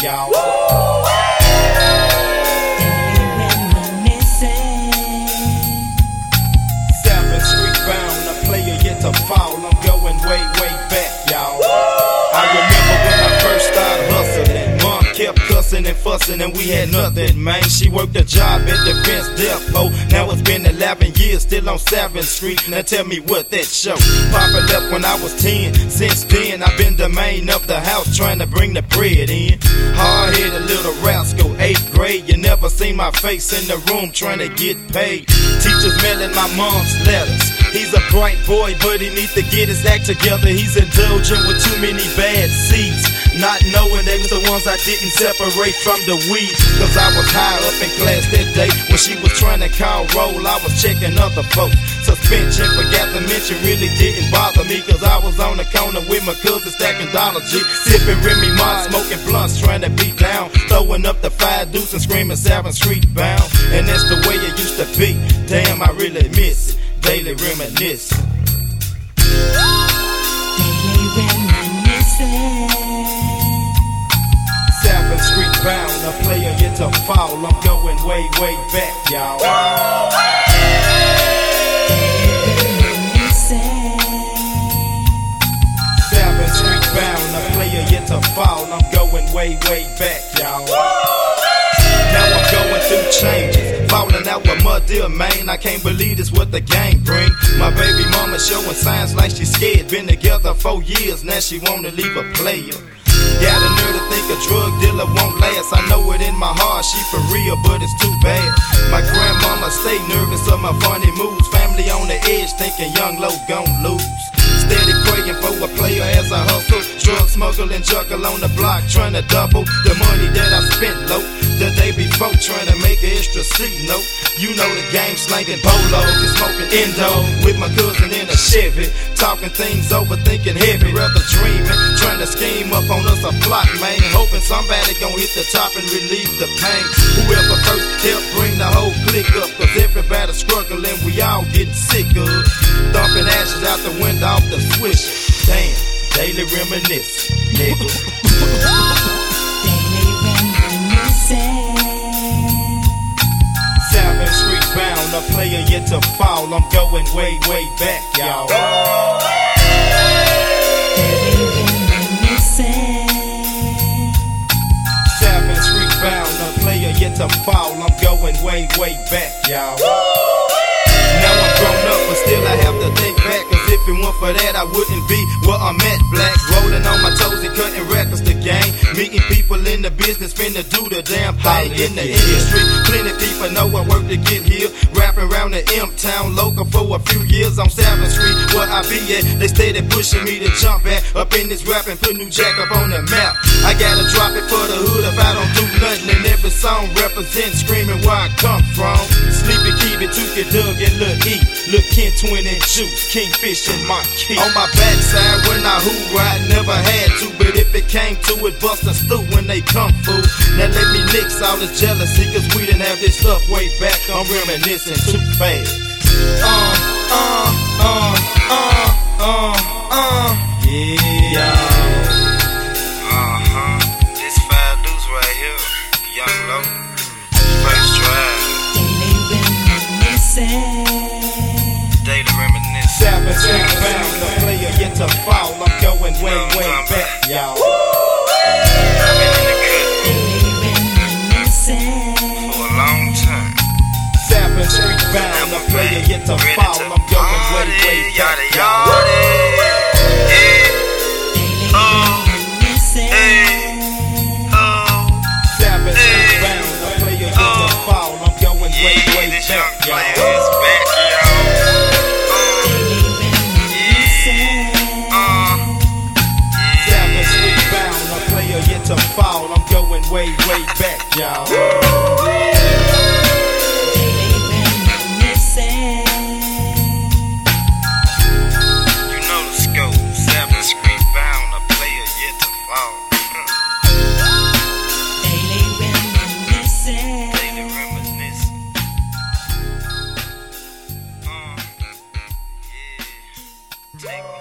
y'all. To fall, I'm going way, way back, y'all. I remember when I first started hustling. Mom kept cussing and fussing and we had nothing, man. She worked a job at Defense Depot. Now it's been 11 years, still on 7th Street. Now tell me what that show. Papa left when I was 10. Since then, I've been the man of the house trying to bring the bread in. Hard-headed little rascal, 8th grade. You never seen my face in the room trying to get paid. Teachers mailing my mom's letters. He's a bright boy, but he needs to get his act together. He's indulgent with too many bad seeds, not knowing they was the ones I didn't separate from the weed. Cause I was high up in class that day. When she was trying to call roll, I was checking other folks. Suspension, forgot to mention, really didn't bother me. Cause I was on the corner with my cousin stacking Dollar G, sipping Remy Martin, smoking blunts, trying to beat down, throwing up the 5 deuce and screaming 7th Street bound. And that's the way it used to be. Damn, I really miss it. Daily reminiscing. Daily reminiscing. 7th Street bound, a player yet to fall. I'm going way, way back, y'all. Daily reminiscing. 7th Street bound, a player yet to fall. I'm going way, way back, y'all. Now I'm going through changes, falling out with my dear man. I can't believe this what the game bring. My baby mama showing signs like she's scared. Been together 4 years, now she wanna leave a player. Got a nerve to think a drug dealer won't last. I know it in my heart, she for real, but it's too bad. My grandmama stay nervous of my funny moves. Family on the edge thinking young low gon' lose. Steady praying for a player as I hustle. Drug smuggle and juggle on the block, trying to double the money that I spent low the day before, trying to make an extra C note. You know the game, slanging bolos and smoking endo with my cousin in a Chevy, talking things over, thinking heavy, rather dreaming, trying to scheme up on us a plot, man, hoping somebody gon' hit the top and relieve the pain. Whoever first helped bring the whole clique up, cause everybody struggling, we all getting sick of thumping ashes out the window off the switch. Damn, daily reminiscing, nigga. Daily reminiscing. 7th Street bound, a player yet to fall. I'm going way, way back, y'all. Daily reminiscing. 7th Street bound, a player yet to fall. I'm going way, way back, y'all. Now I'm grown up, but still I have to think back. Cause if it weren't for that, I wouldn't be where I'm at. Black, rolling on my toes and cutting records to game. Meeting people in the business, finna do the damn thing in the industry. Plenty people know I work to get here. Rapping around the M-Town, local for a few years on 7th Street, where I be at. They steady pushing me to jump at. Up in this rap and put New Jack up on the map. I gotta drop it for the hood if I don't do nothing. And every song represents screaming where I come from. Sleepy, keep it, Tuka, Doug, and Lil E. Lil Ken, Twin, and Juice, Kingfish, and my key. On my backside when I ride, never had to. But if it came to it, bust a stew when they come through. Now let me nix all this jealousy, cause we didn't have this stuff way back. I'm reminiscing too fast. Yeah. This 5 deuce right here, Young Low, first drive. Daily reminiscing. Daily reminiscing. 7th Street bound, a player yet to fall. I'm going way, way back, y'all. I've been in the cut Daily reminiscing. for a long time. 7th Street bound, a player yet to fall. I'm going way, way back, y'all. Daily reminiscing. 7th Street bound, a player yet to fall. I'm going way, way This young back, player y'all. is back, y'all. Daily reminiscing. 7th Street bound, a player yet to fall. I'm going way, way back, y'all. Daily reminiscing. You know the scope. 7th Street bound, a player yet to fall. Daily reminiscing. Daily reminiscing. Yeah. Take